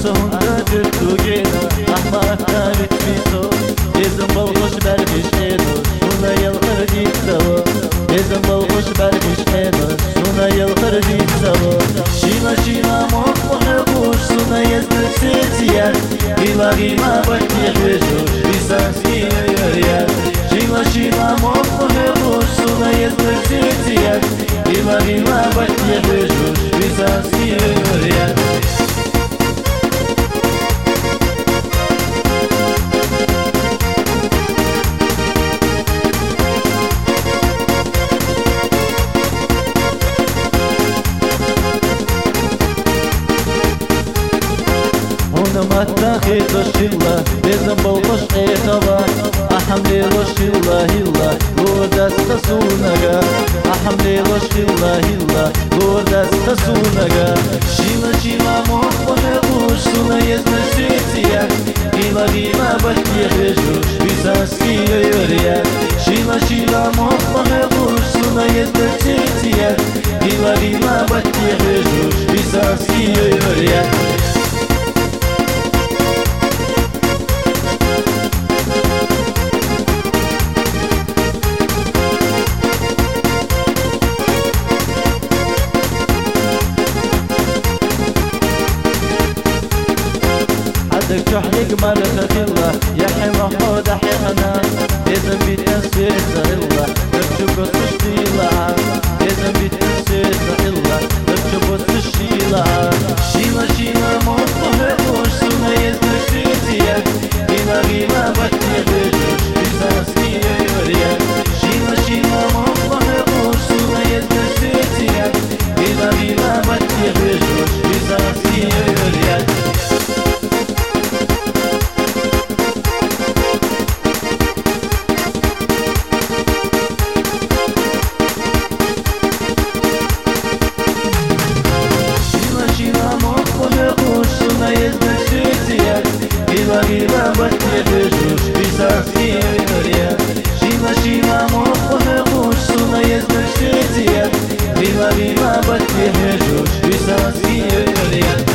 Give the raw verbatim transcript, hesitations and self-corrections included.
sonunda Türkiye'de Ahmak davet bito Ezim bolgoş bermiş eno Suna yılgır ditsavo Ezim bolgoş bermiş eno Suna yılgır ditsavo Şina şina mokmohe kuş Suna yezdil sesiyer Gila gila bakye bejoş Bisanski yöryer Şina şina mokmohe kuş Suna yezdil sesiyer Gila gila bakye bejoş Bisanski yöryer متاخد الشلة لازم بوقش ايخوا احملي الشلة هلا قردس تسونجا احملي الشلة هلا قردس تسونجا شيلا شيلا مخبه قوش سونا يزن سيتيا غيلا غيلا بحكي خجوش بيساسكي يوريا شيلا شيلا مخبه قوش سونا يزن سيتيا غيلا غيلا بحكي خجوش بيساسكي يوريا تحرق مرخة الله يا حما حود حيخنا إذا بيتنسير الله نكتب التشتيلة إذا بيتنسير الله نكتب التشتيلة شيلا شيلا مطمئ وش سنة يزنك سيتيا غيلا غيلا بكي بجوش بيساسكي يوريا شيلا شيلا مطمئ وش سنة يزنك سيتيا غيلا غيلا بكي بجوش بيساسكي يوريا Gila gila bakye bejosh Bisanski yörya Shila shila mokhohe kush Suna yezdek shetiyat Gila gila bakye bejosh Bisanski yörya